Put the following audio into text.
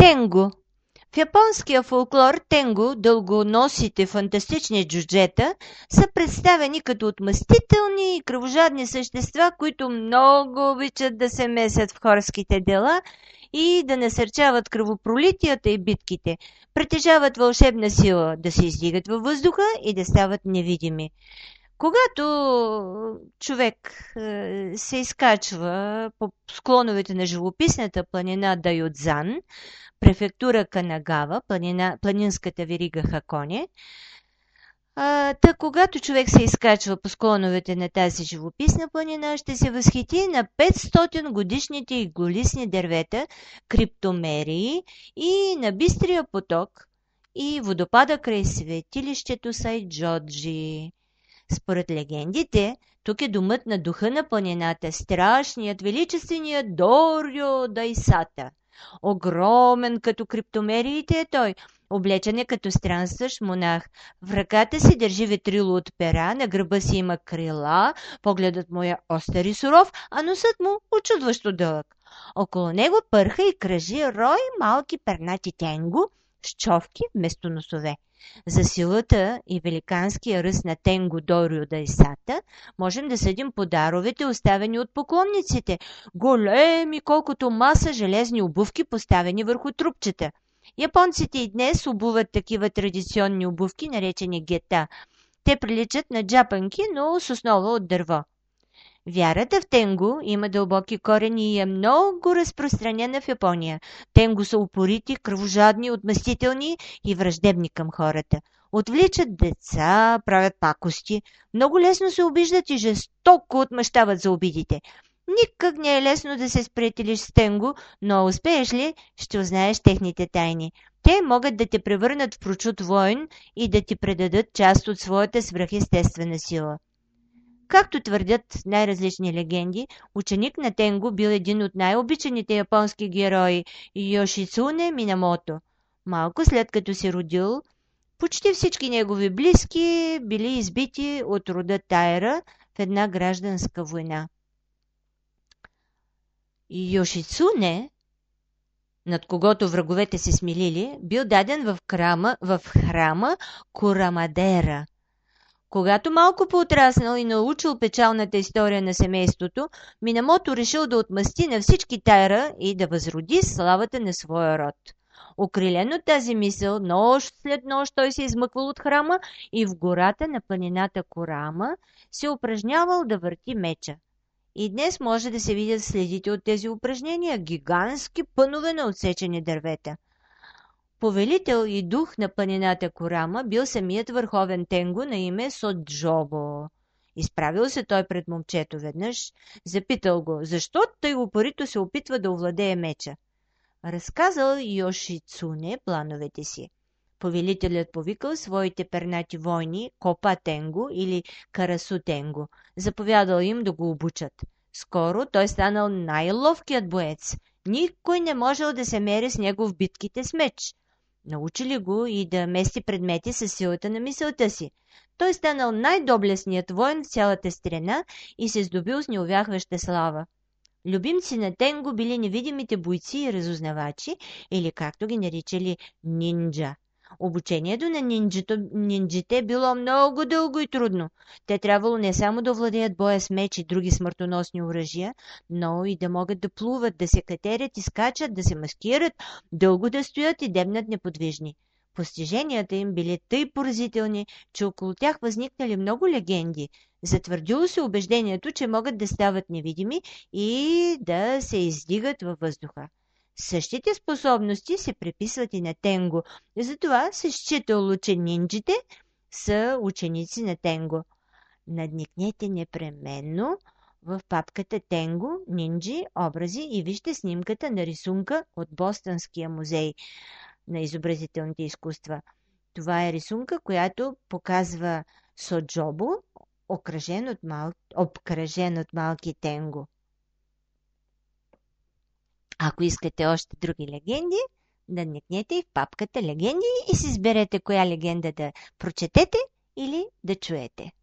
Тенго. В японския фолклор тенго, дългоносите фантастични джуджета, са представени като отмъстителни и кръвожадни същества, които много обичат да се месят в хорските дела и да насърчават кръвопролитията и битките. Притежават вълшебна сила да се издигат във въздуха и да стават невидими. Когато човек се изкачва по склоновете на живописната планина Дайодзан, префектура Канагава, планинската верига Хаконе, когато човек се изкачва по склоновете на тази живописна планина, ще се възхити на 500 годишните иглолистни дървета, криптомерии и на бистрия поток и водопада край светилището Сайджоджи. Според легендите, тук е домът на духа на планината, страшният, величественият Дорио Дайсата. Огромен като криптомериите е той, облечен е като странстващ монах. В ръката си държи ветрило от пера, на гърба си има крила, погледът му е остър и суров, а носът му очудващо дълъг. Около него пърха и кръжи рой малки пернати тенго с човки вместо носове. За силата и великанския ръст на Тенго Дорио Дайсата можем да съдим по даровете, оставени от поклонниците. Големи, колкото маса железни обувки, поставени върху трупчета. Японците и днес обуват такива традиционни обувки, наречени гета. Те приличат на джапанки, но с основа от дърво. Вярата в Тенго има дълбоки корени и е много разпространена в Япония. Тенго са упорити, кръвожадни, отмъстителни и враждебни към хората. Отвличат деца, правят пакости, много лесно се обиждат и жестоко отмъщават за обидите. Никак не е лесно да се сприятелиш с Тенго, но успееш ли, ще узнаеш техните тайни. Те могат да те превърнат в прочут воин и да ти предадат част от своята свръхестествена сила. Както твърдят най-различни легенди, ученик на Тенго бил един от най-обичаните японски герои Йошицуне Минамото. Малко след като се родил, почти всички негови близки били избити от рода Тайра в една гражданска война. Йошицуне, над когото враговете се смилили, бил даден в храма Курамадера. Когато малко поотраснал и научил печалната история на семейството, Минамото решил да отмъсти на всички Тайра и да възроди славата на своя род. Окрилен от тази мисъл, нощ след нощ той се измъквал от храма и в гората на планината Корама се упражнявал да върти меча. И днес може да се видят следите от тези упражнения – гигантски пънове на отсечени дървета. Повелител и дух на планината Корама бил самият върховен Тенго на име Соджобо. Изправил се той пред момчето веднъж, запитал го, защо тъй упорито се опитва да овладее меча. Разказал Йошицуне плановете си. Повелителят повикал своите пернати войни Копа Тенго или Карасу Тенго. Заповядал им да го обучат. Скоро той станал най-ловкият боец. Никой не можел да се мери с него в битките с меч. Научили го и да мести предмети със силата на мисълта си. Той станал най-доблестният воин в цялата страна и се здобил с неувяхваща слава. Любимци на Тенго били невидимите бойци и разузнавачи, или както ги наричали нинджа. Обучението на нинджите било много дълго и трудно. Те трябвало не само да владеят боя с меч и други смъртоносни оръжия, но и да могат да плуват, да се катерят и скачат, да се маскират, дълго да стоят и дебнат неподвижни. Постиженията им били тъй поразителни, че около тях възникнали много легенди. Затвърдило се убеждението, че могат да стават невидими и да се издигат във въздуха. Същите способности се приписват и на Тенго, затова се считало, че нинджите са ученици на Тенго. Надникнете непременно в папката Тенго, нинджи, образи и вижте снимката на рисунка от Бостонския музей на изобразителните изкуства. Това е рисунка, която показва Соджобо, обкръжен от малки Тенго. Ако искате още други легенди, надникнете и в папката легенди и си изберете коя легенда да прочетете или да чуете.